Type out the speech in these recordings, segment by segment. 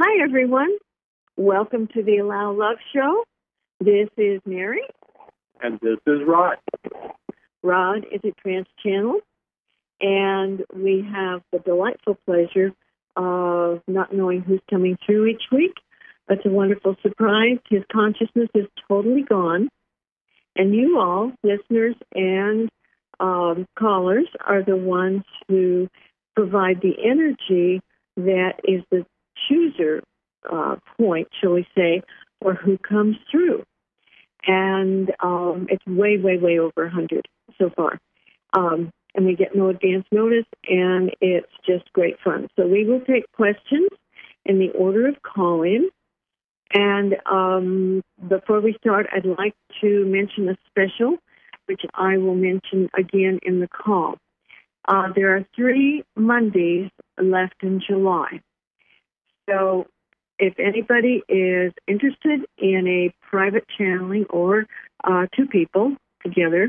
Hi, everyone. Welcome to the Allow Love Show. This is Mary. And this is Rod. Rod is at Trance Channel, and we have the delightful pleasure of not knowing who's coming through each week. It's a wonderful surprise. His consciousness is totally gone, and you all, listeners and callers, are the ones who provide the energy that is the chooser point, shall we say, for who comes through. And it's way, way, way over 100 so far. And we get no advance notice, and it's just great fun. So we will take questions in the order of call-in. And before we start, I'd like to mention a special, which I will mention again in the call. There are 3 Mondays left in July. So if anybody is interested in a private channeling or 2 people together,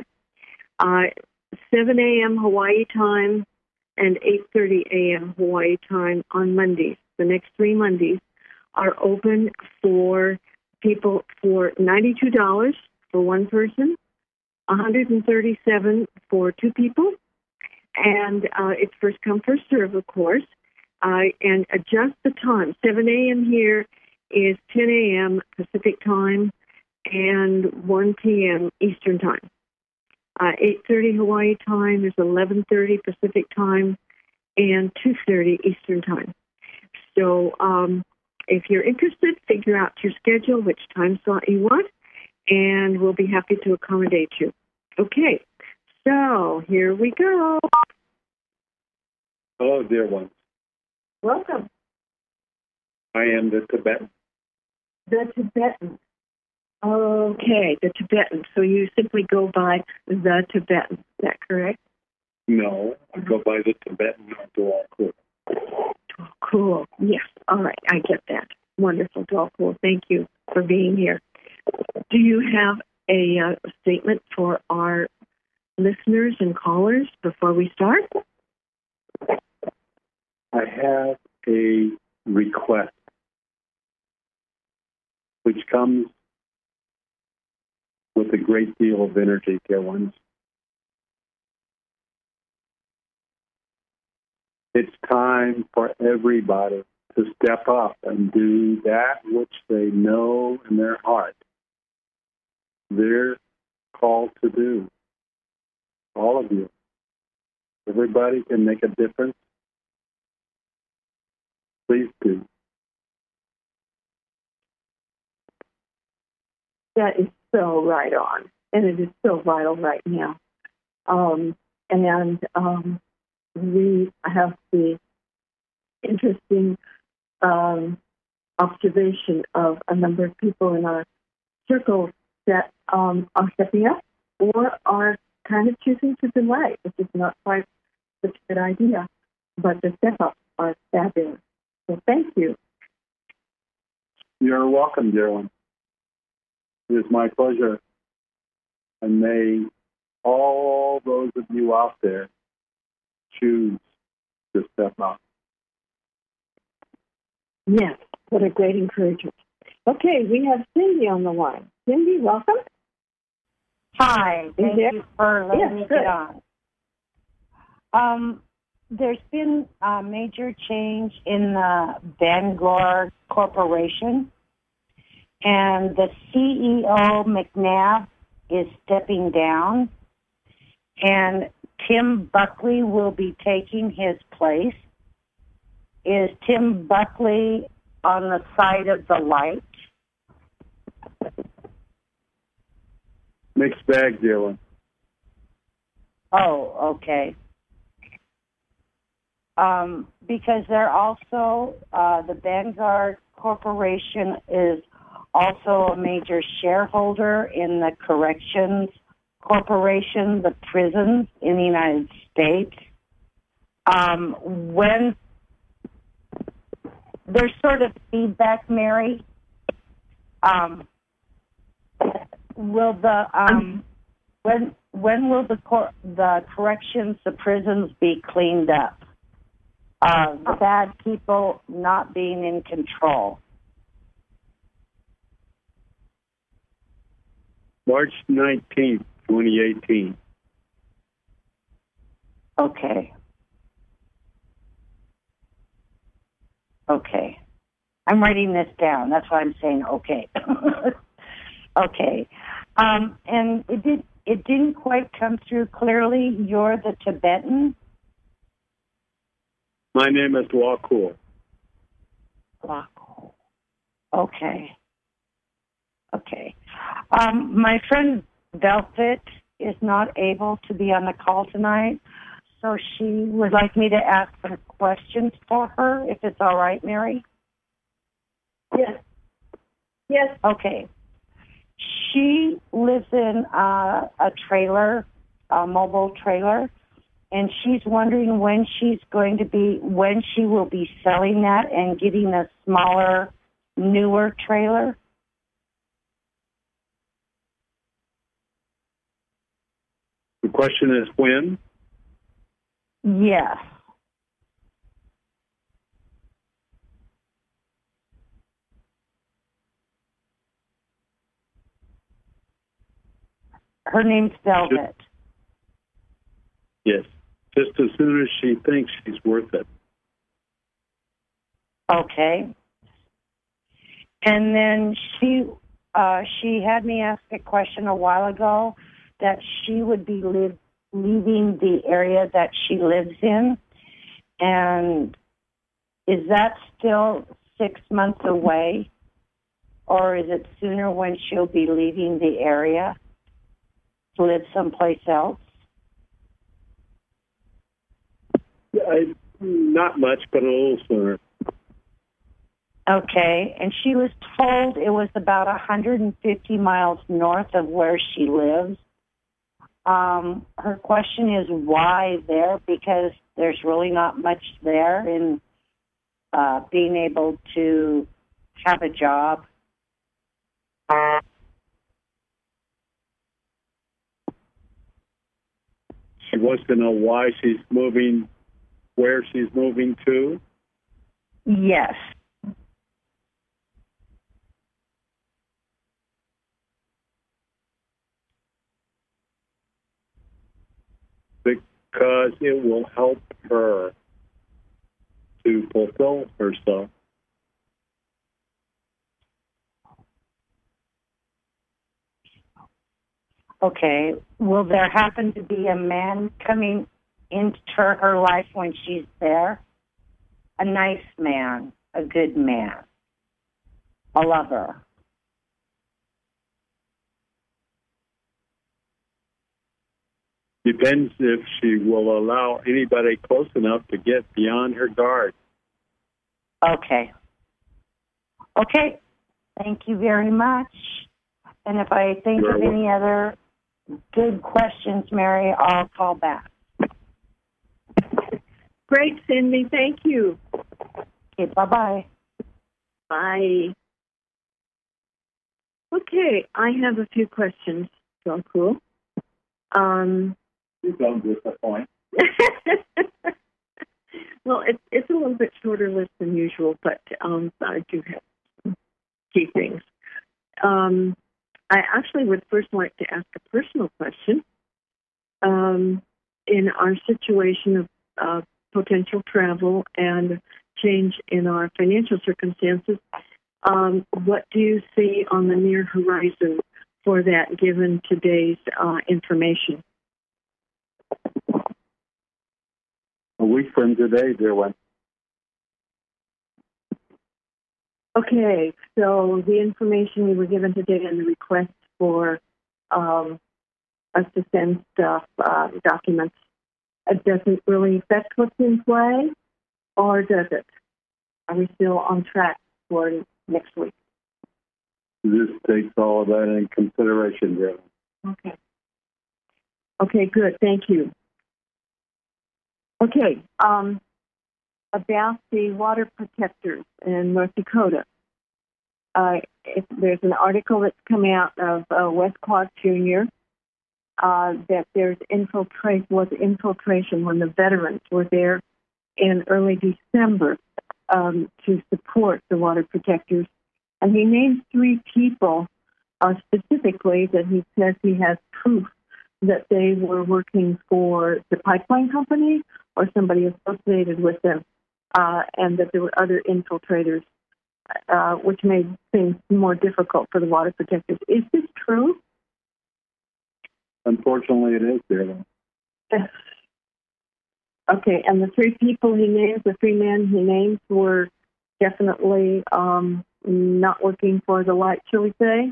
7 a.m. Hawaii time and 8:30 a.m. Hawaii time on Mondays. The next 3 Mondays are open for people for $92 for one person, $137 for 2 people, and it's first come, first serve, of course. And adjust the time. 7 a.m. here is 10 a.m. Pacific time and 1 p.m. Eastern time. 8:30 Hawaii time is 11:30 Pacific time and 2:30 Eastern time. So if you're interested, figure out your schedule, which time slot you want, and we'll be happy to accommodate you. Okay, so here we go. Hello, dear ones. Welcome. I am the Tibetan. The Tibetan. Okay, the Tibetan. So you simply go by the Tibetan. Is that correct? No, I go by the Tibetan Dual Cool. Cool. Yes. All right. I get that. Wonderful. Dual Cool. Thank you for being here. Do you have a statement for our listeners and callers before we start? I have a request which comes with a great deal of energy, dear ones. It's time for everybody to step up and do that which they know in their heart they're called to do. All of you. Everybody can make a difference. Please do. That is so right on, and it is so vital right now. We have the interesting observation of a number of people in our circle that are stepping up or are kind of choosing to delay, which is not quite such a good idea, but the step-ups are fabulous. So thank you. You're welcome, dear one. It is my pleasure. And may all those of you out there choose to step up. Yes, what a great encouragement. Okay, we have Cindy on the line. Cindy, welcome. Hi, thank you for letting me get on. There's been a major change in the Vanguard Corporation, and the CEO, McNabb, is stepping down, and Tim Buckley will be taking his place. Is Tim Buckley on the side of the light? Mixed bag, dear one. Oh, okay. Because they're also, the Vanguard Corporation is also a major shareholder in the Corrections Corporation, the prisons in the United States. When there's sort of feedback, Mary, will the when will the corrections, the prisons be cleaned up? The bad people not being in control. March 19th, 2018. Okay. Okay. I'm writing this down. That's why I'm saying okay. Okay. And it didn't quite come through clearly. You're the Tibetan? My name is Wakul. Wakul. Okay. Okay. My friend Velvet is not able to be on the call tonight, so she would like me to ask some questions for her, if it's all right, Mary? Yes. Yes. Okay. She lives in a trailer, a mobile trailer, and she's wondering when she will be selling that and getting a smaller, newer trailer. The question is when? Yes. Her name's Velvet. Yes. Just as soon as she thinks she's worth it. Okay. And then she had me ask a question a while ago that she would be leaving the area that she lives in. And is that still 6 months away? Or is it sooner when she'll be leaving the area to live someplace else? Not much, but a little sooner. Okay, and she was told it was about 150 miles north of where she lives. Her question is why there, because there's really not much there in being able to have a job. She wants to know why she's moving, where she's moving to? Yes. Because it will help her to fulfill herself. Okay. Will there happen to be a man coming into her life when she's there? A nice man, a good man, a lover. Depends if she will allow anybody close enough to get beyond her guard. Okay. Okay. Thank you very much. And if I think of any other good questions, Mary, I'll call back. Great, Cindy. Thank you. Okay, bye-bye. Bye. Okay, I have a few questions. So cool. You don't disappoint. Well, it's a little bit shorter list than usual, but I do have some key things. I actually would first like to ask a personal question. In our situation of potential travel and change in our financial circumstances, what do you see on the near horizon for that, given today's information? A week from today, dear one. Okay, so the information we were given today and the request for us to send stuff, documents, it doesn't really affect what's in play, or does it? Are we still on track for next week? This takes all of that in consideration, dear one. Okay. Okay, good. Thank you. Okay, about the water protectors in North Dakota. There's an article that's come out of Wes Clark Jr. That there's infiltration when the veterans were there in early December to support the water protectors. And he named 3 people specifically that he says he has proof that they were working for the pipeline company or somebody associated with them, and that there were other infiltrators, which made things more difficult for the water protectors. Is this true? Unfortunately, it is, dear. Okay, and the 3 people he names, the 3 men he names, were definitely not working for the light, shall we say?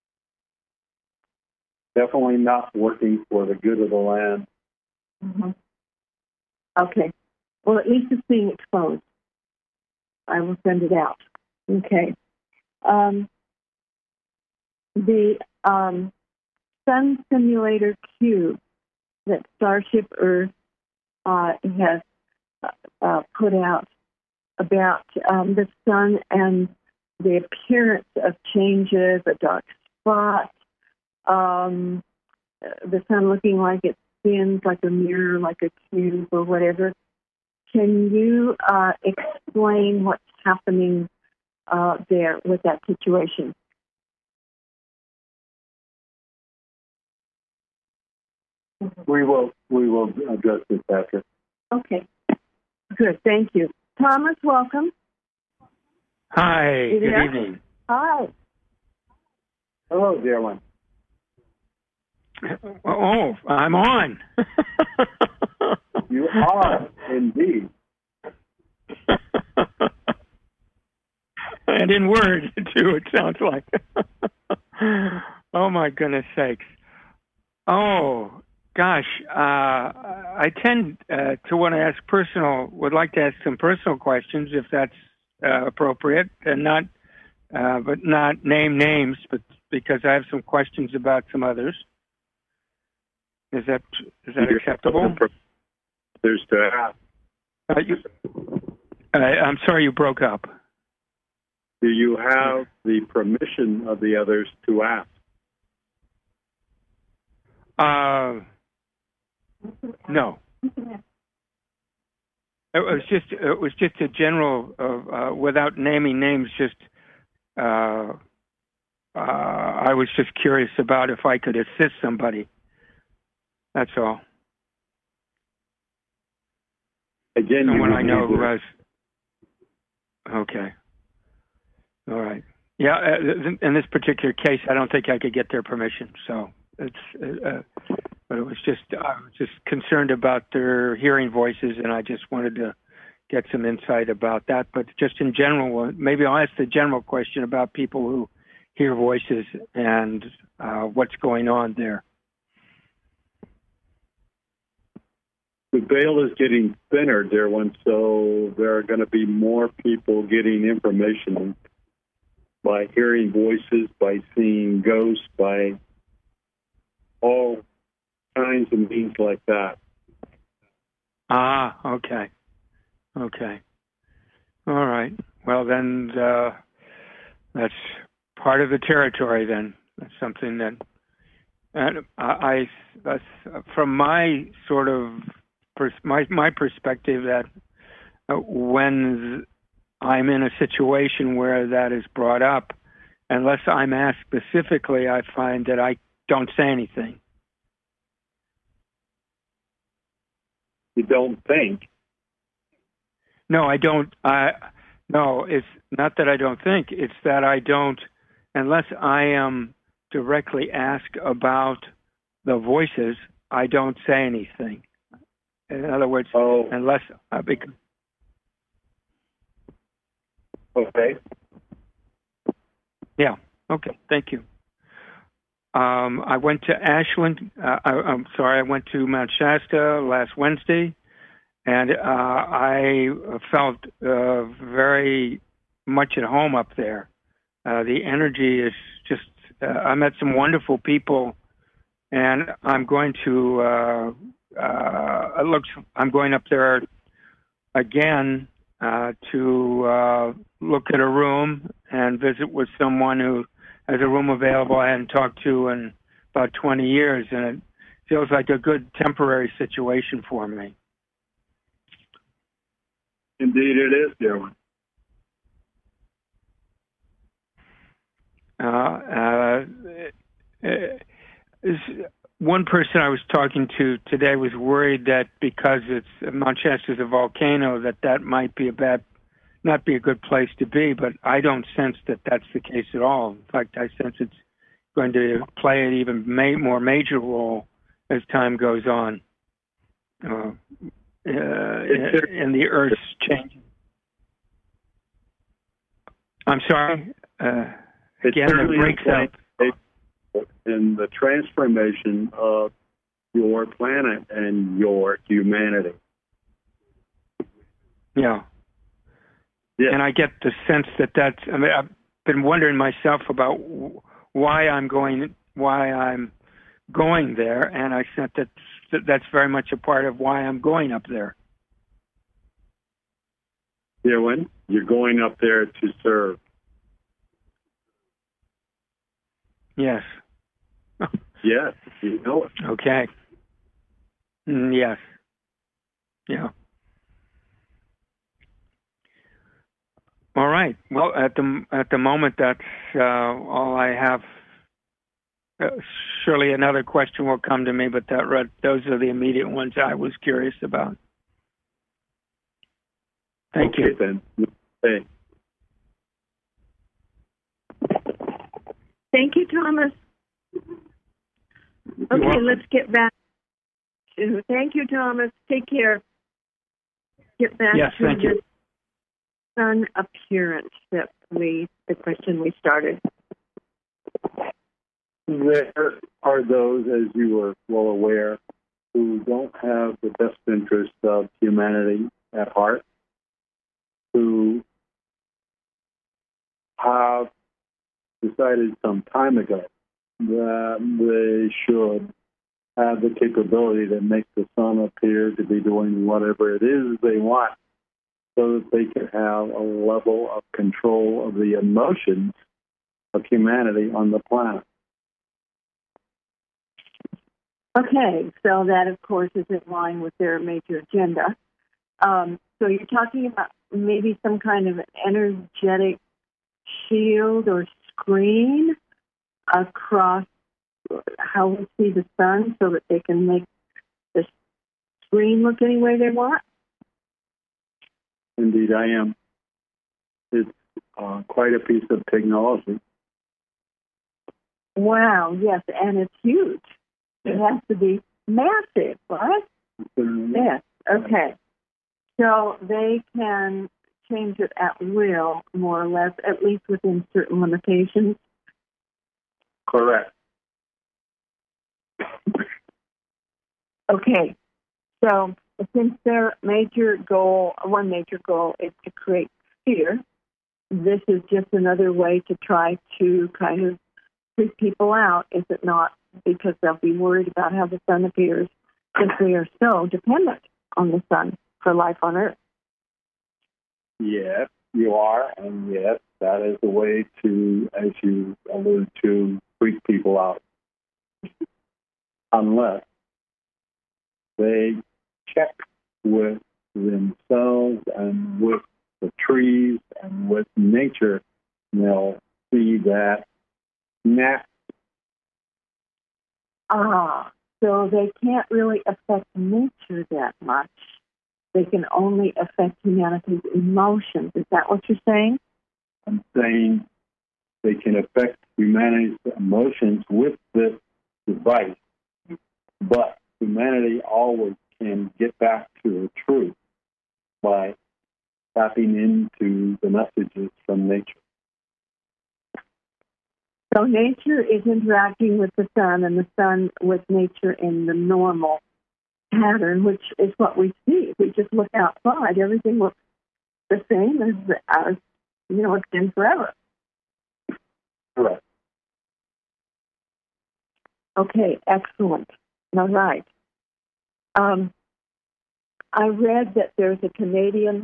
Definitely not working for the good of the land. Mm-hmm. Okay. Well, at least it's being exposed. I will send it out. Okay. The Sun Simulator Cube that Starship Earth has put out about the sun and the appearance of changes, a dark spot, the sun looking like it spins like a mirror, like a cube or whatever. Can you explain what's happening there with that situation? We will address this after. Okay. Good. Thank you. Thomas, welcome. Hi. Good evening. Hi. Hello, dear one. Oh, I'm on. You are indeed. And in word, too, it sounds like. Oh, my goodness sakes. Oh, gosh. I tend to want to would like to ask some personal questions, if that's appropriate, and but not name names, but because I have some questions about some others. Is that acceptable? There's to ask. I'm sorry, you broke up. Do you have the permission of the others to ask? No. It was just a general, without naming names. Just I was just curious about if I could assist somebody. That's all. Again, someone I know who has. Okay. All right. Yeah. In this particular case, I don't think I could get their permission. So it's. But it was just I was just concerned about their hearing voices, and I just wanted to get some insight about that. But just in general, maybe I'll ask the general question about people who hear voices and what's going on there. The veil is getting thinner, dear one, so there are going to be more people getting information by hearing voices, by seeing ghosts, by all kinds of means like that. Ah, okay. Okay. All right. Well, then that's part of the territory then. That's something that that's from my sort of my perspective, that when I'm in a situation where that is brought up, unless I'm asked specifically, I find that I don't say anything. You don't think? No, I don't. No, it's not that I don't think. It's that I don't, unless I am directly asked about the voices, I don't say anything. In other words, unless okay. Yeah. Okay. Thank you. I went to Ashland. I went to Mount Shasta last Wednesday, and I felt very much at home up there. The energy is just. I met some wonderful people, and I'm going to. I'm going up there again to look at a room and visit with someone who has a room available I hadn't talked to in about 20 years, and it feels like a good temporary situation for me. Indeed, it is, Darwin. One person I was talking to today was worried that because Mount Shasta is a volcano, that might be not be a good place to be. But I don't sense that that's the case at all. In fact, I sense it's going to play an even more major role as time goes on in the Earth's changing. I'm sorry. Again, it breaks up. In the transformation of your planet and your humanity. Yeah. Yeah. And I get the sense I mean, I've been wondering myself about why I'm going there, and I sense that's very much a part of why I'm going up there. When you're going up there to serve. Yes. Yes, you know it. Okay. Yes. Yeah. All right. Well, at the moment, that's all I have. Surely another question will come to me, but those are the immediate ones I was curious about. Thank you. Then. Hey. Thank you, Thomas. Okay, let's get back to. Thank you, Thomas. Take care. Get back yes, to thank you. Sun appearance the question we started. There are those, as you are well aware, who don't have the best interest of humanity at heart, who have decided some time ago that they should have the capability to make the sun appear to be doing whatever it is they want so that they can have a level of control of the emotions of humanity on the planet. Okay, so that, of course, is in line with their major agenda. So you're talking about maybe some kind of energetic shield or screen across how we see the sun so that they can make the screen look any way they want? Indeed, I am. It's quite a piece of technology. Wow, yes, and it's huge. It has to be massive, right? Yes, okay. So they can change it at will, more or less, at least within certain limitations. Correct. Okay, so since their one major goal is to create fear, this is just another way to try to kind of freak people out, is it not? Because they'll be worried about how the sun appears, since we are so dependent on the sun for life on Earth. Yes, you are, and yes, that is the way to, as you alluded to, freak people out. Unless they check with themselves and with the trees and with nature, they'll see that so they can't really affect nature that much. They can only affect humanity's emotions. Is that what you're saying? I'm saying they can affect humanity's emotions with this device, but humanity always can get back to the truth by tapping into the messages from nature. So nature is interacting with the sun and the sun with nature in the normal pattern, which is what we see. If we just look outside, everything looks the same as it's been forever. Correct. Okay, excellent. All right. I read that there's a Canadian.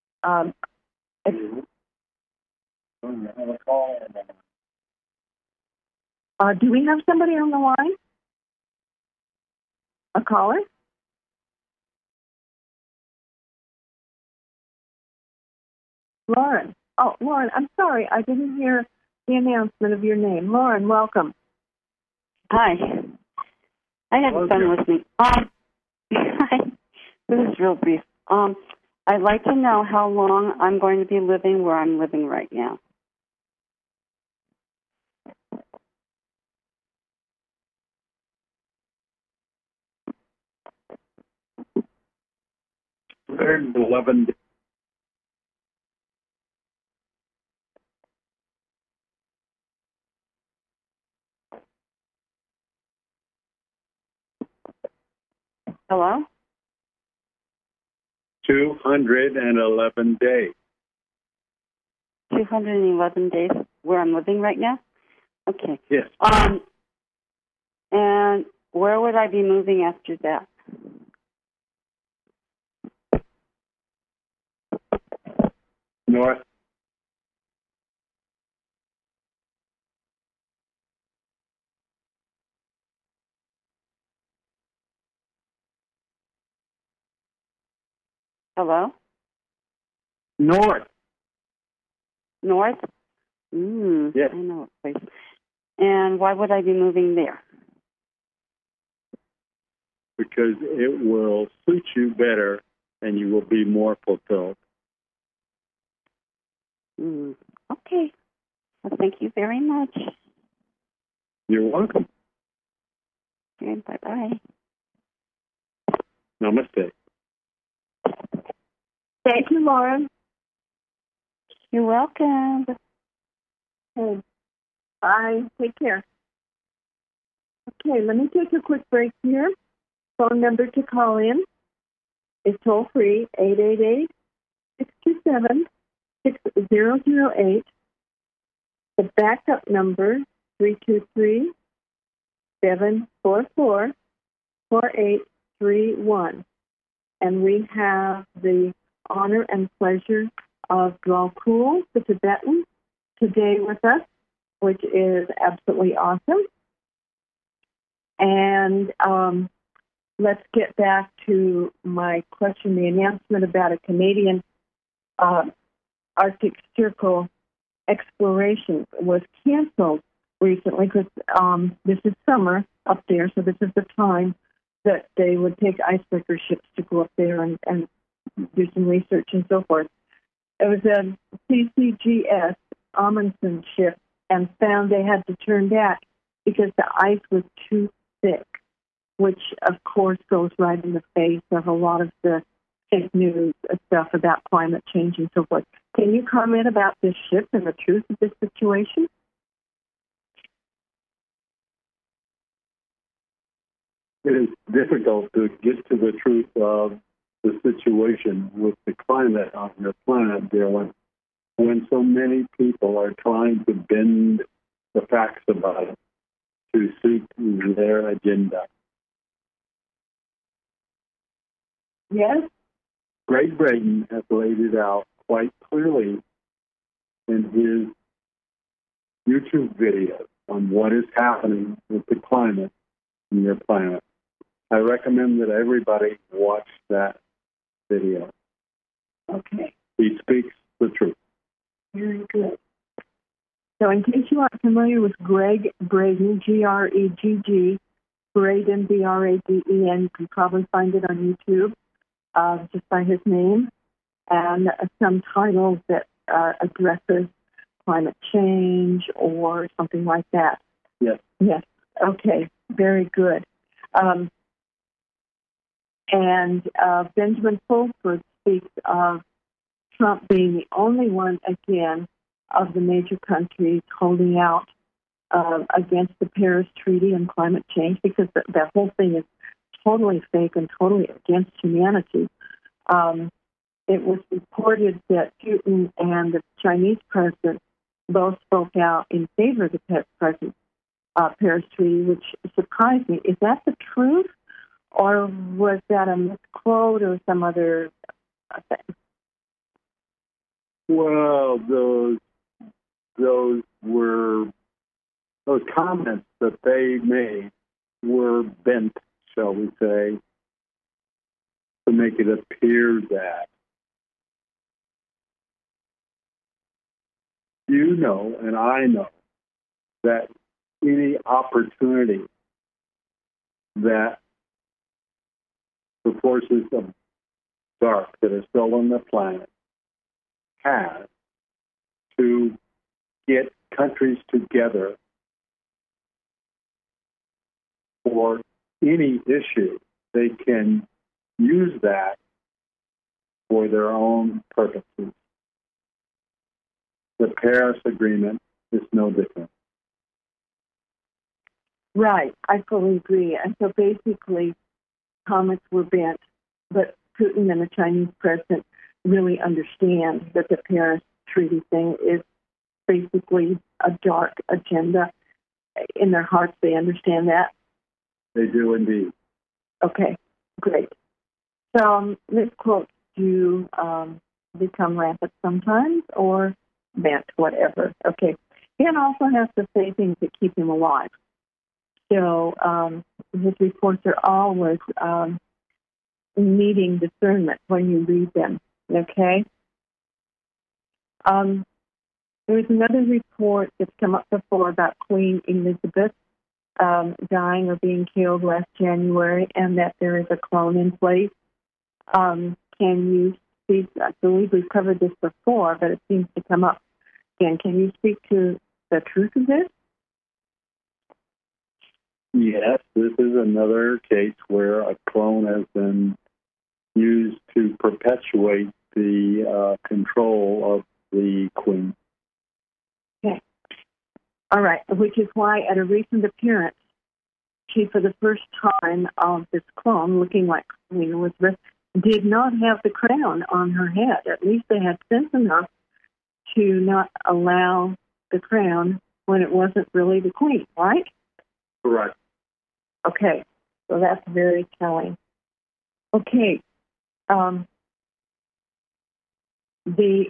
Do we have somebody on the line? A caller? Lauren. Oh, Lauren, I'm sorry. I didn't hear the announcement of your name. Lauren, welcome. Hi. I had fun listening. This is real brief. I'd like to know how long I'm going to be living where I'm living right now. There's 11 days. Hello? 211 days. 211 days where I'm living right now? Okay. Yes. And where would I be moving after that? North. Hello? North. North? Yes. I know a place. And why would I be moving there? Because it will suit you better and you will be more fulfilled. Okay. Well, thank you very much. You're welcome. Okay, bye-bye. Namaste. Thank you, Lauren. You're welcome. Okay. Bye. Take care. Okay, let me take a quick break here. Phone number to call in is toll free 888-627-6008. The backup number 323-744-4831. And we have the honor and pleasure of Dwalkul, the Tibetan, today with us, which is absolutely awesome. And let's get back to my question. The announcement about a Canadian Arctic Circle exploration was canceled recently because this is summer up there, so this is the time that they would take icebreaker ships to go up there and do some research and so forth. It was a CCGS Amundsen ship and found they had to turn back because the ice was too thick, which, of course, goes right in the face of a lot of the fake news stuff about climate change and so forth. Can you comment about this ship and the truth of this situation? It is difficult to get to the truth of the situation with the climate on your planet, dear one, when so many people are trying to bend the facts about it to suit their agenda. Yes. Greg Braden has laid it out quite clearly in his YouTube video on what is happening with the climate in your planet. I recommend that everybody watch that video. Okay. He speaks the truth. Very good. So in case you aren't familiar with Greg Braden, Gregg, Braden, Braden, you can probably find it on YouTube just by his name, and some titles that addresses climate change or something like that. Yes. Yes. Okay. Very good. And Benjamin Fulford speaks of Trump being the only one, again, of the major countries holding out against the Paris Treaty and climate change, because that whole thing is totally fake and totally against humanity. It was reported that Putin and the Chinese president both spoke out in favor of the present Paris Treaty, which surprised me. Is that the truth, or was that a misquote or some other thing? Well, those comments that they made were bent, shall we say, to make it appear that you know and I know that any opportunity that the forces of dark that are still on the planet have to get countries together for any issue, they can use that for their own purposes. The Paris Agreement is no different. Right, I fully agree. And so basically, comments were bent, but Putin and the Chinese president really understand that the Paris Treaty thing is basically a dark agenda. In their hearts, they understand that. They do indeed. Okay, great. So misquotes do become rampant sometimes, or bent, whatever. Okay. Dan also has to say things that keep him alive. So his reports are always needing discernment when you read them. Okay? There's another report that's come up before about Queen Elizabeth dying or being killed last January, and that there is a clone in place. Can you speak? I believe we've covered this before, but it seems to come up again. Can you speak to the truth of this? Yes, this is another case where a clone has been used to perpetuate the control of the queen. Okay. All right, which is why at a recent appearance, she, for the first time of this clone, looking like Queen Elizabeth, did not have the crown on her head. At least they had sense enough to not allow the crown when it wasn't really the queen, right? Correct. Okay, so that's very telling. Okay, the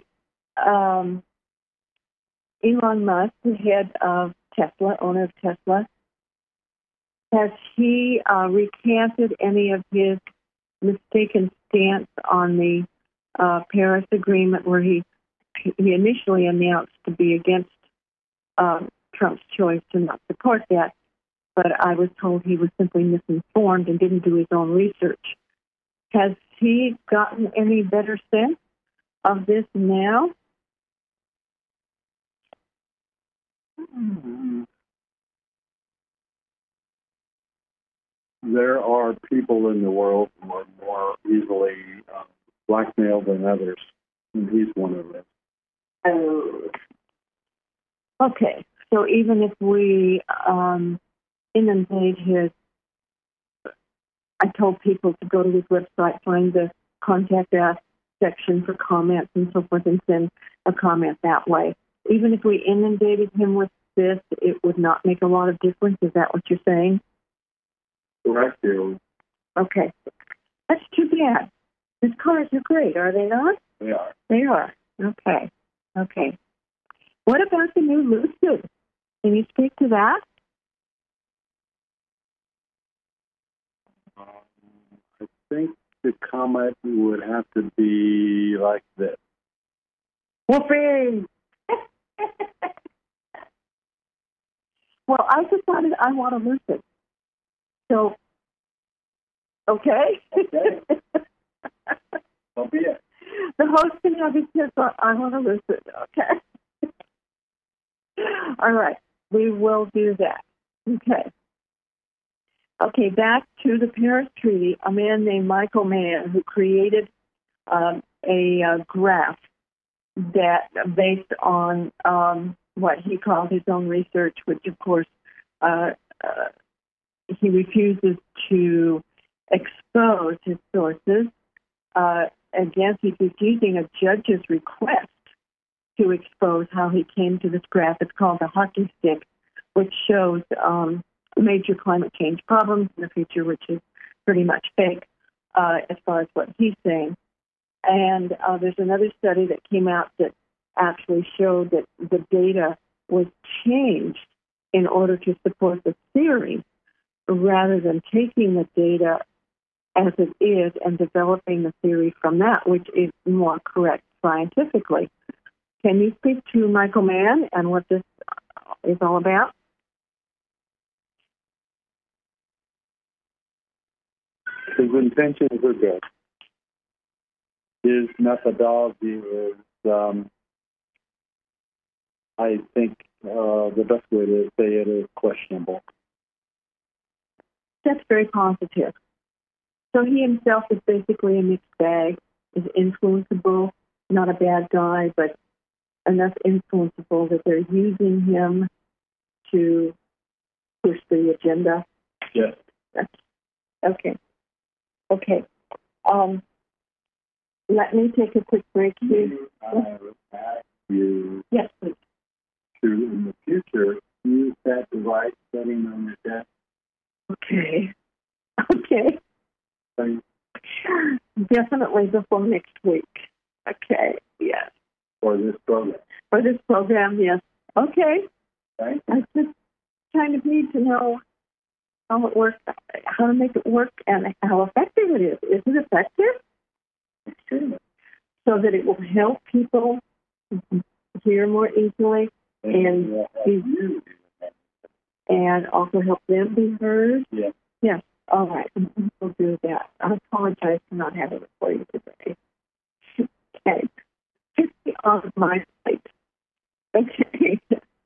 Elon Musk, the head of Tesla, owner of Tesla, has he recanted any of his mistaken stance on the Paris Agreement, where he initially announced to be against Trump's choice to not support that, but I was told he was simply misinformed and didn't do his own research. Has he gotten any better sense of this now? There are people in the world who are more easily blackmailed than others, and he's one of them. Okay, so even if we inundate his, I told people to go to his website, find the contact us section for comments and so forth, and send a comment that way. Even if we inundated him with this, it would not make a lot of difference. Is that what you're saying? Correct, you. Okay. That's too bad. His cars are great, are they not? They are. They are. Okay. Okay. What about the new Lucid? Can you speak to that? I think the comment would have to be like this. Whoopee! Well, I decided I want a Lucid. So, okay? So be it. The host can have his kids on. I want to listen. Okay. All right. We will do that. Okay. Okay, back to the Paris Treaty. A man named Michael Mann, who created a graph that based on what he called his own research, which of course he refuses to expose his sources. Again, he's refusing a judge's request to expose how he came to this graph. It's called the hockey stick, which shows major climate change problems in the future, which is pretty much fake as far as what he's saying. And there's another study that came out that actually showed that the data was changed in order to support the theory rather than taking the data as it is and developing the theory from that, which is more correct scientifically. Can you speak to Michael Mann and what this is all about? His intentions are good. His methodology is, I think, the best way to say it is questionable. That's very positive. So he himself is basically a mixed bag, is influenceable, not a bad guy, but enough influenceable that they're using him to push the agenda. Yes. Okay. Okay. Let me take a quick break here. I would ask you Yes, please. to, in the future, use that device setting on your desk. Okay. Okay. So Definitely before next week. Okay. Yes. for this program. For this program, yes. Okay. Right? I just kind of need to know how it works, how to make it work, and how effective it is. Is it effective? Extremely. So that it will help people hear more easily and and also help them be heard. Yes. Yes. All right. We'll do that. I apologize for not having it for you today. Okay. Just on my plate. Okay.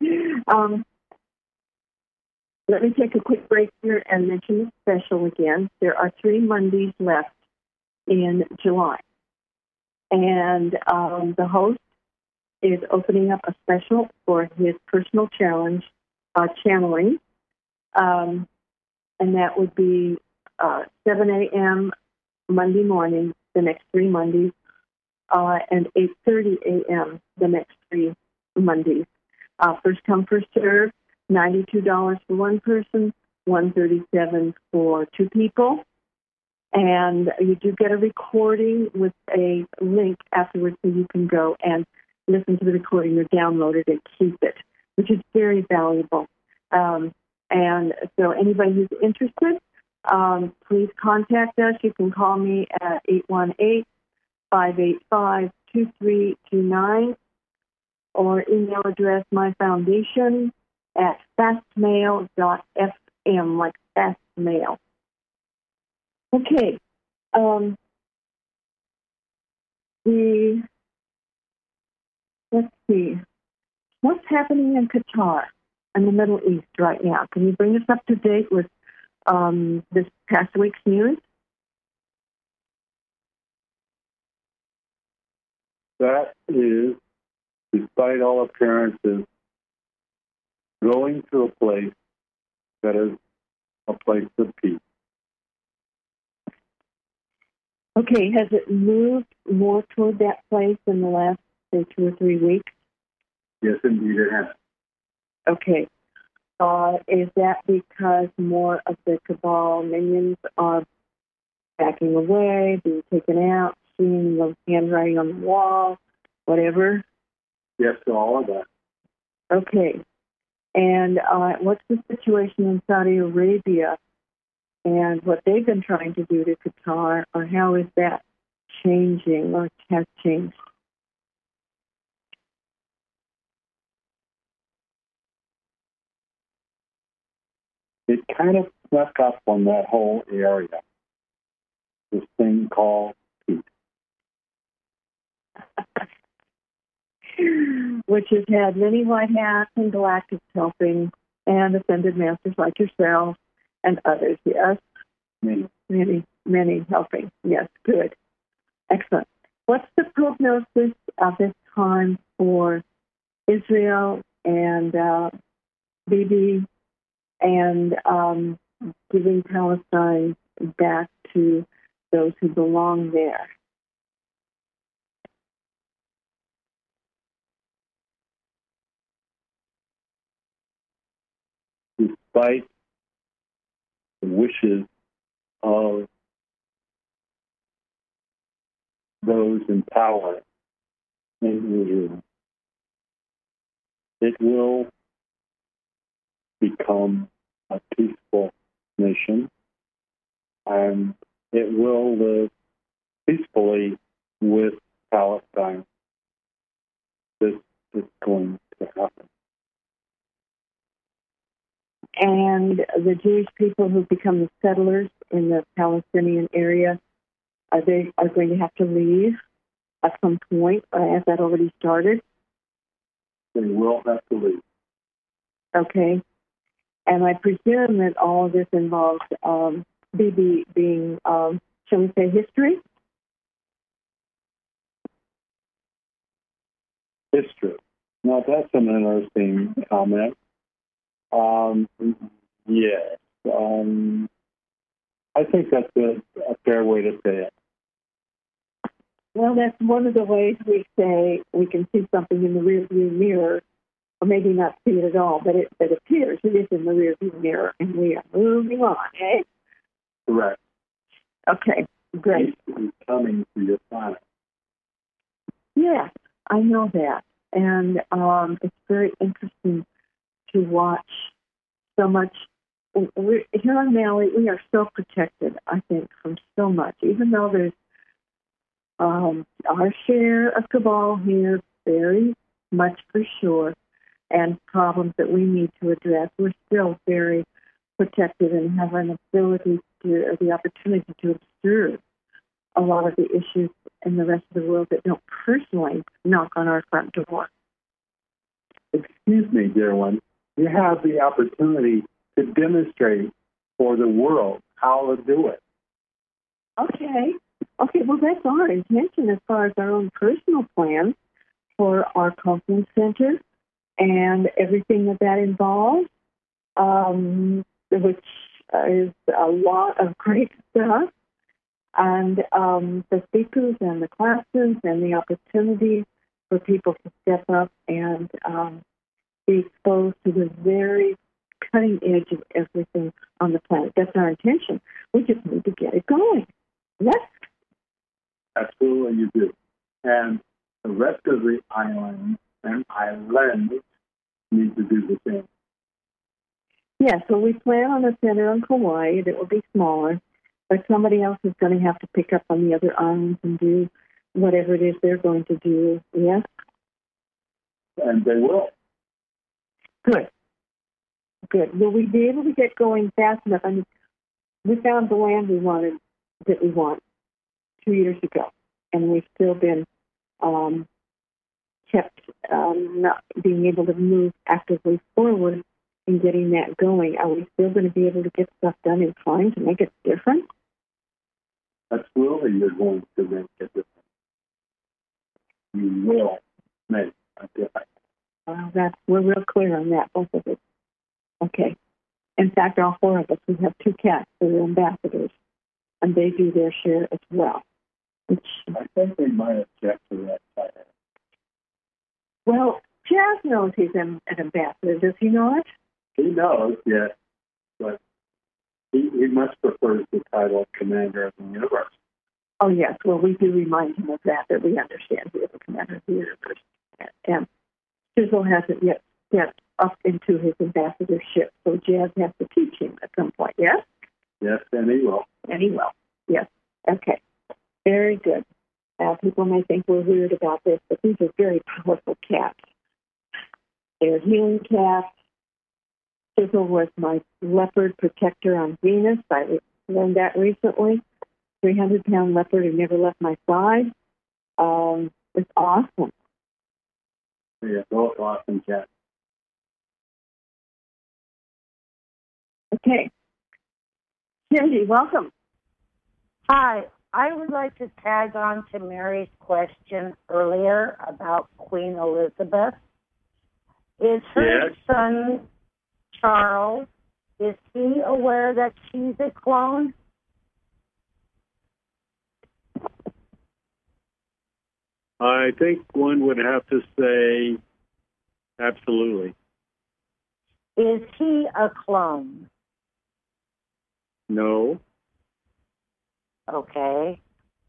Let me take a quick break here and mention the special again. There are 3 Mondays left in July. And the host is opening up a special for his personal challenge, channeling. And that would be 7 a.m. Monday morning, the next 3 Mondays, and 8:30 a.m. the next 3 Mondays. First come, first serve. $92 for one person, $137 for 2 people. And you do get a recording with a link afterwards so you can go and listen to the recording or download it and keep it, which is very valuable. And so anybody who's interested, please contact us. You can call me at 818-585-2329 or email address my foundation at fastmail.fm, like fast mail. Okay. Let's see. What's happening in Qatar and the Middle East right now? Can you bring us up to date with this past week's news? That is, despite all appearances, going to a place that is a place of peace. Okay, has it moved more toward that place in the last, say, 2 or 3 weeks? Yes, indeed it has. Okay. Is that because more of the cabal minions are backing away, being taken out, seeing the handwriting on the wall, whatever? Yes, to all of that. Okay. And what's the situation in Saudi Arabia and what they've been trying to do to Qatar, or how is that changing or has changed? It kind of snuck up on that whole area, this thing called peace. Which has had many white hats and galactics helping, and ascended masters like yourself and others, yes? Many helping. Yes, good. Excellent. What's the prognosis of this time for Israel and Bibi and giving Palestine back to those who belong there? Despite the wishes of those in power in Israel, it will become a peaceful nation, and it will live peacefully with Palestine. This that's going to happen. And the Jewish people who become the settlers in the Palestinian area, are going to have to leave at some point? Has that already started? They will have to leave. Okay. And I presume that all of this involves Bibi being, shall we say, history? History. Now, that's an interesting comment. Yes. I think that's a fair way to say it. Well, that's one of the ways we say we can see something in the rearview mirror, or maybe not see it at all, but it appears it is in the rearview mirror, and we are moving on, eh? Correct. Okay, great. He's coming to your planet. Yes, I know that. And it's very interesting to watch so much. Here on Maui, we are so protected, I think, from so much. Even though there's our share of cabal here, very much for sure, and problems that we need to address, we're still very protected and have an ability to, or the opportunity to observe a lot of the issues in the rest of the world that don't personally knock on our front door. Excuse me, dear one. You have the opportunity to demonstrate for the world how to do it. Okay, well, that's our intention as far as our own personal plan for our conference center and everything that involves, which is a lot of great stuff. And the speakers and the classes and the opportunities for people to step up and be exposed to the very cutting edge of everything on the planet. That's our intention. We just need to get it going. Yes? Absolutely, you do. And the rest of the island and islands need to do the same. Yeah, so we plan on a center on Kauai that will be smaller, but somebody else is going to have to pick up on the other islands and do whatever it is they're going to do. Yes? And they will. Good. Will we be able to get going fast enough? I mean, we found the land we want 2 years ago, and we've still been kept not being able to move actively forward in getting that going. Are we still going to be able to get stuff done in time to make it different? Absolutely, you're going to make a difference. You will make a difference. Well, we're real clear on that, both of us. Okay. In fact, all four of us, we have two cats that are ambassadors, and they do their share as well. Which, I think they might object to that title. Well, Jazz knows he's an ambassador, does he not? He knows, yes, but he much prefers the title of Commander of the Universe. Oh, yes. Well, we do remind him of that we understand he is the Commander of the Universe. And Sizzle hasn't yet stepped up into his ambassadorship, so Jazz has to teach him at some point, yes? Yes, and he will. And he will, yes. Okay. Very good. People may think we're weird about this, but these are very powerful cats. They're healing cats. Sizzle was my leopard protector on Venus. I learned that recently. 300-pound leopard who never left my side. It's awesome. Yeah, both awesome cats. Okay. Cindy, welcome. Hi. I would like to tag on to Mary's question earlier about Queen Elizabeth. Is her son, Charles, is he aware that she's a clone? I think one would have to say absolutely. Is he a clone? No. Okay.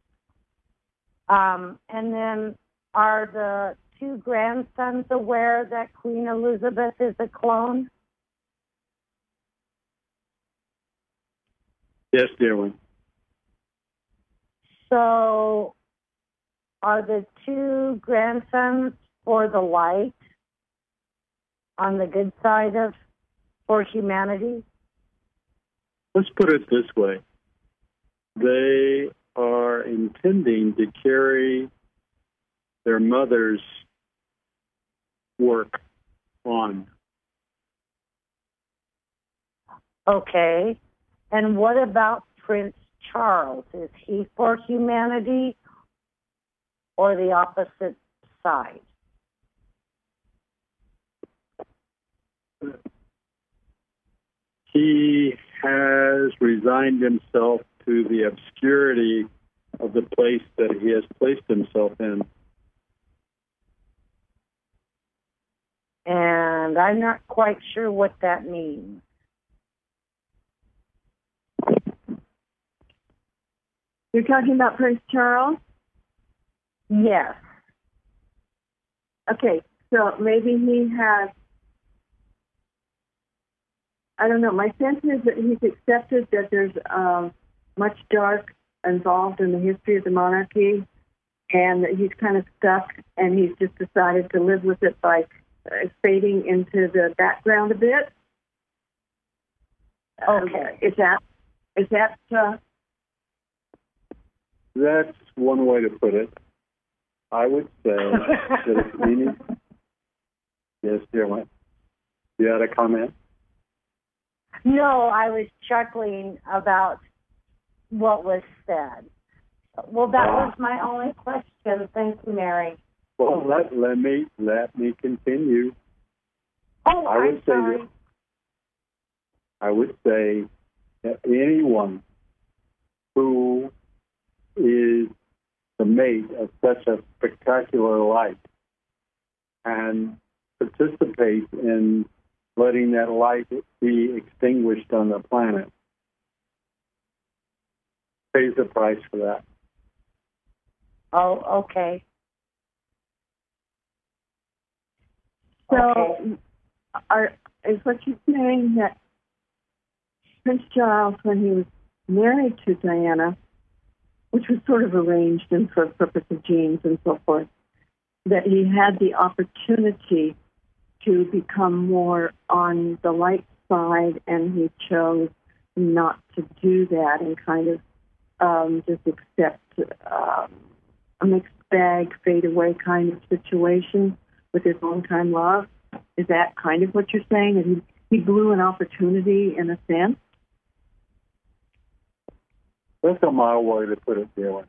And then are the two grandsons aware that Queen Elizabeth is a clone? Yes, dear one. So are the two grandsons for the light on the good side of for humanity? Let's put it this way. They are intending to carry their mother's work on. Okay. And what about Prince Charles? Is he for humanity or the opposite side? He has resigned himself to the obscurity of the place that he has placed himself in. And I'm not quite sure what that means. You're talking about Prince Charles? Yes. Okay, so maybe he has, I don't know, my sense is that he's accepted that there's much dark involved in the history of the monarchy, and that he's kind of stuck, and he's just decided to live with it by fading into the background a bit. Okay. Is that That's one way to put it. I would say that if any... Yes, dear one. You had a comment? No, I was chuckling about what was said. Well, that was my only question. Thank you, Mary. Well, let me continue. Oh, I'm sorry. I would say that anyone who is the mate of such a spectacular light and participates in letting that light be extinguished on the planet pays the price for that. Oh, okay. so? Is what you're saying that Prince Charles, when he was married to Diana, which was sort of arranged and for the purpose of genes and so forth, that he had the opportunity to become more on the light side, and he chose not to do that and kind of just accept a mixed bag, fade away kind of situation with his long-time love? Is that kind of what you're saying? That he blew an opportunity in a sense? That's a mild way to put it, Dylan.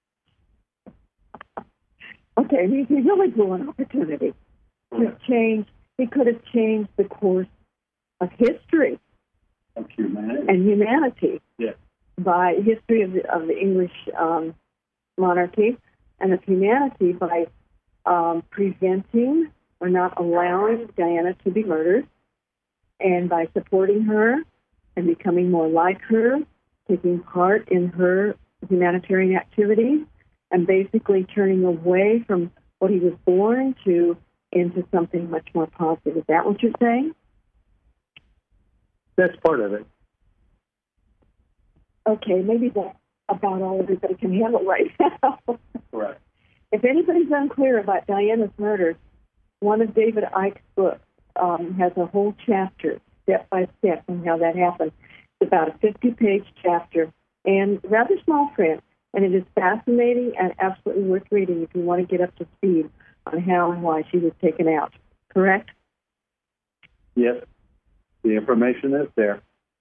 Okay, he really blew an opportunity to change. He could have changed the course of history Of humanity. and humanity Yes. by history of the English monarchy and of humanity by preventing or not allowing Diana to be murdered, and by supporting her and becoming more like her, taking part in her humanitarian activities, and basically turning away from what he was born to into something much more positive. Is that what you're saying? That's part of it. Okay, maybe that's about all everybody can handle right now. Correct. If anybody's unclear about Diana's murder, one of David Icke's books has a whole chapter, step by step, on how that happened. It's about a 50-page chapter and rather small print, and it is fascinating and absolutely worth reading if you want to get up to speed on how and why she was taken out. Correct? Yes. The information is there.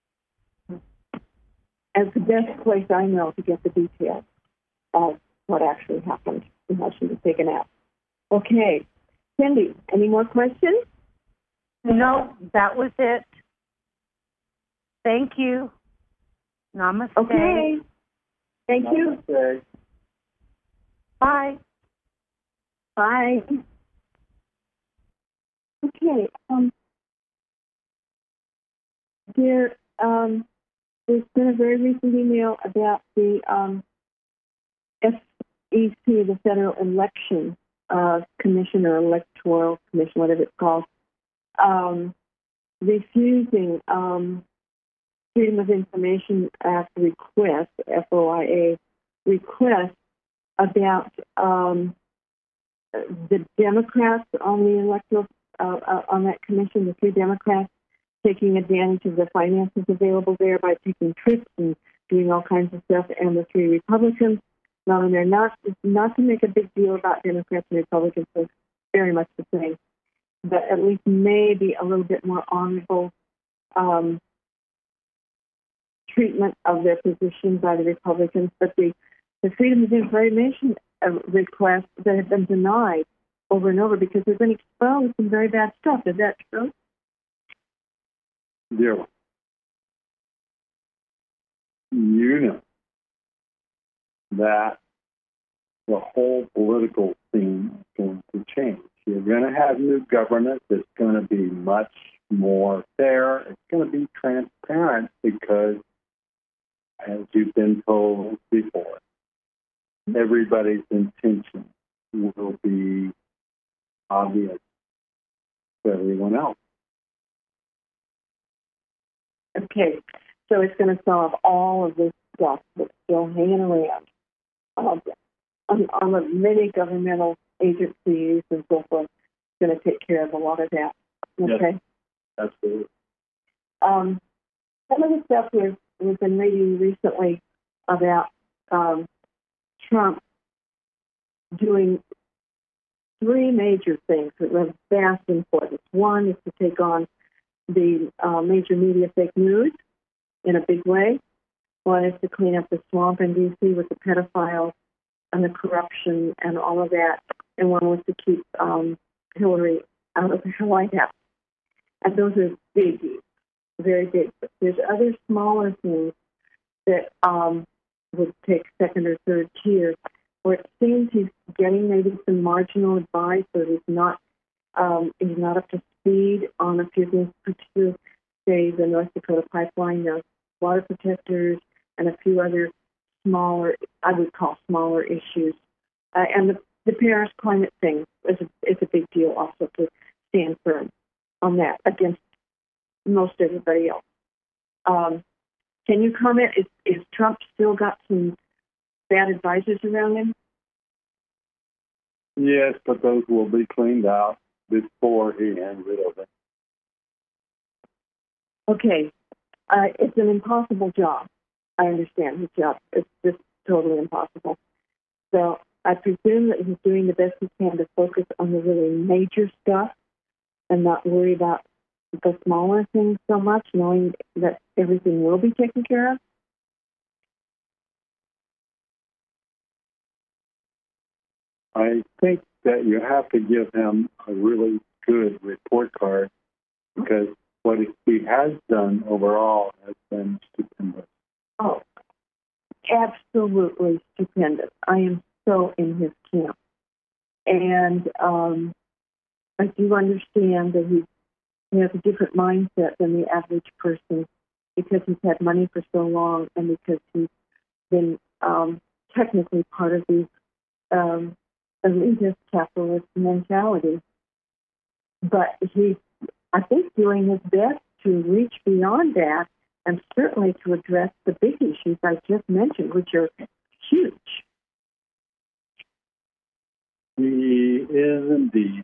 As the best place I know to get the details of what actually happened and how she was taken out. Okay. Cindy, any more questions? No, that was it. Thank you. Namaste. Okay. Thank you. Namaste. Bye. Bye. Okay. There's been a very recent email about the FEC, the Federal Election Commission or Electoral Commission, whatever it's called, refusing Freedom of Information Act request, FOIA request, about the Democrats on the electoral on that commission, the 3 Democrats taking advantage of the finances available there by taking trips and doing all kinds of stuff, and the 3 Republicans. Now, and they're not to make a big deal about Democrats and Republicans, so it's very much the same, but at least maybe a little bit more honorable treatment of their position by the Republicans. But the Freedom of Information requests that have been denied over and over because they've been exposed some very bad stuff. Is that true? Yeah. You know that the whole political scene is going to change. You're going to have new government that's going to be much more fair. It's going to be transparent because, as you've been told before, everybody's intention will be obvious to everyone else. Okay, so it's going to solve all of this stuff that's still hanging around on the many governmental agencies and so forth. It's going to take care of a lot of that. Okay? Yes, absolutely. Some of the stuff we've been reading recently about Trump doing 3 major things that have vast importance. One is to take on the major media fake news in a big way. One is to clean up the swamp in D.C. with the pedophiles and the corruption and all of that. And one was to keep Hillary out of the White House. And those are biggies, very big. But there's other smaller things that would take second or third tier, where it seems he's getting maybe some marginal advice, or he's not up to speed on a few things, particularly, say, the North Dakota pipeline, the water protectors, and a few other smaller, I would call smaller issues. And the Paris climate thing is a big deal also, to stand firm on that against most everybody else. Can you comment? Is Trump still got some bad advisors around him? Yes, but those will be cleaned out before he hands it over. Okay. It's an impossible job. I understand his job. It's just totally impossible. So I presume that he's doing the best he can to focus on the really major stuff and not worry about the smaller things so much, knowing that everything will be taken care of. I think that you have to give him a really good report card, because what he has done overall has been stupendous. Oh, absolutely stupendous. I am so in his camp. And I do understand that he has a different mindset than the average person, because he's had money for so long and because he's been technically part of the elitist capitalist mentality. But he's, I think, doing his best to reach beyond that, and certainly to address the big issues I just mentioned, which are huge. He is indeed.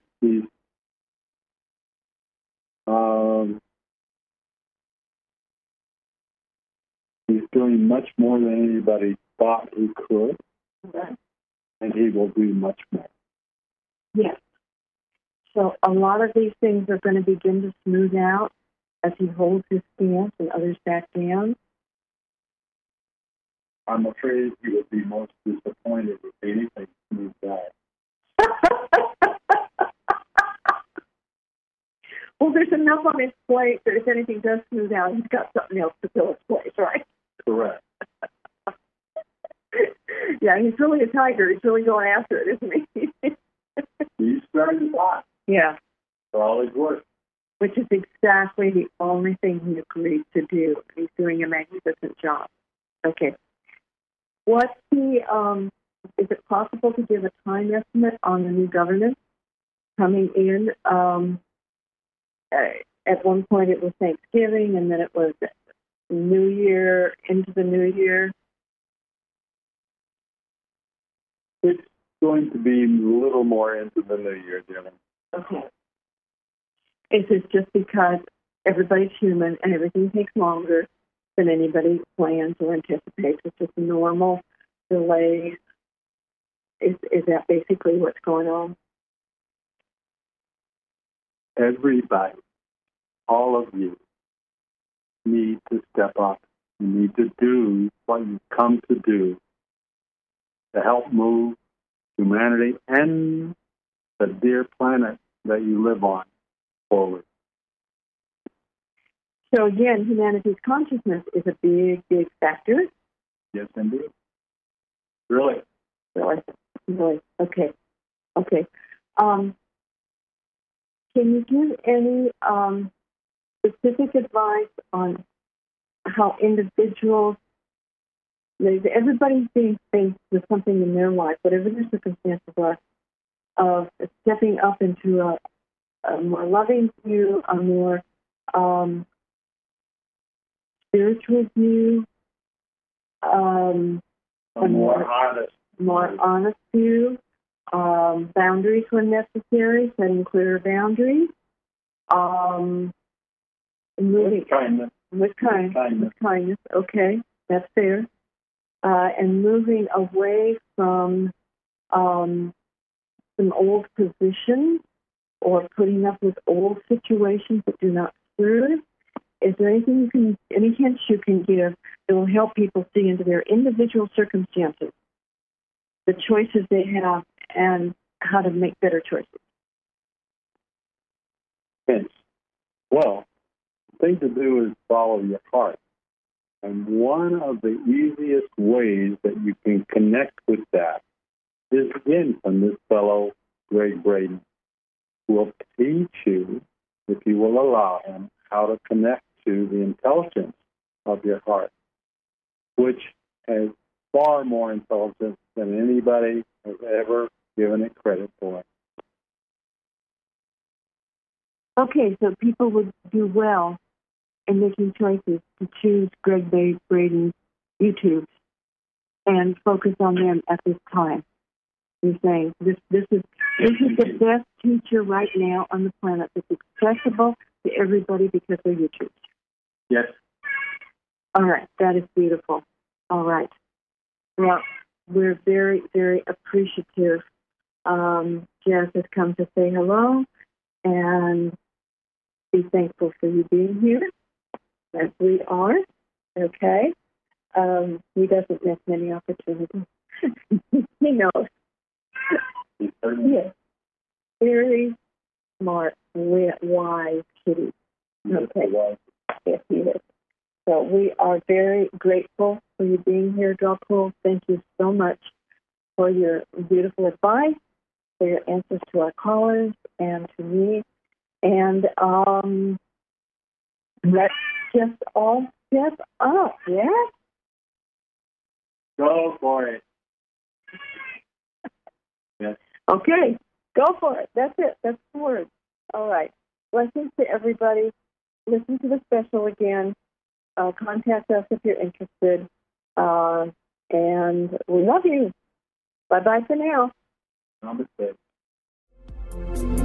He's doing much more than anybody thought he could, Right. and he will do much more. Yes. So a lot of these things are going to begin to smooth out as he holds his stance and others back down. I'm afraid he would be most disappointed if anything smoothed out. Well, there's enough on his plate that if anything does smooth out, he's got something else to fill his place, right? Correct. Yeah, he's really a tiger. He's really going after it, isn't he? He's starting a lot Yeah, for all his work. which is exactly the only thing he agreed to do. He's doing a magnificent job. Okay. What's the, is it possible to give a time estimate on the new government coming in? At one point it was Thanksgiving, and then it was New Year, into the New Year. It's going to be a little more into the new year, dear. Okay. Is it just because everybody's human and everything takes longer than anybody plans or anticipates? It's just normal delays. Is that basically what's going on? Everybody, all of you, need to step up. You need to do what you've come to do to help move humanity and the dear planet that you live on forward. So again, humanity's consciousness is a big, big factor. Yes, indeed. Really? Really? Okay. Can you give any specific advice on how individuals, everybody's being faced with something in their life, whatever their circumstances are, of stepping up into a more loving view, a more spiritual view, a more honest view, boundaries when necessary, setting clear boundaries, with kindness. With kindness. Okay, that's fair. And moving away from some old positions or putting up with old situations that do not serve. Is there anything any hints you can give that will help people see into their individual circumstances, the choices they have, and how to make better choices? Hints. Well, the thing to do is follow your heart. And one of the easiest ways that you can connect with that is, again, from this fellow, Greg Braden, who will teach you, if you will allow him, how to connect to the intelligence of your heart, which has far more intelligence than anybody has ever given it credit for. Okay, so people would do well in making choices to choose Greg Braden's YouTubes and focus on them at this time. You're saying this is the best teacher right now on the planet that's accessible to everybody because they're YouTubes. Yes. All right, that is beautiful. All right. Well, we're very, very appreciative. Jess has come to say hello and be thankful for you being here, as we are. Okay. He doesn't miss many opportunities. He knows. Yes. Very smart, wise kitty. Okay. Yes, he is. So we are very grateful for you being here, Dracul. Thank you so much for your beautiful advice, for your answers to our callers and to me. And let's just all step up, yes? Go for it. Yes. Okay, go for it. That's it. That's the word. All right. Blessings to everybody. Listen to the special again. Contact us if you're interested. And we love you. Bye-bye for now. Namaste.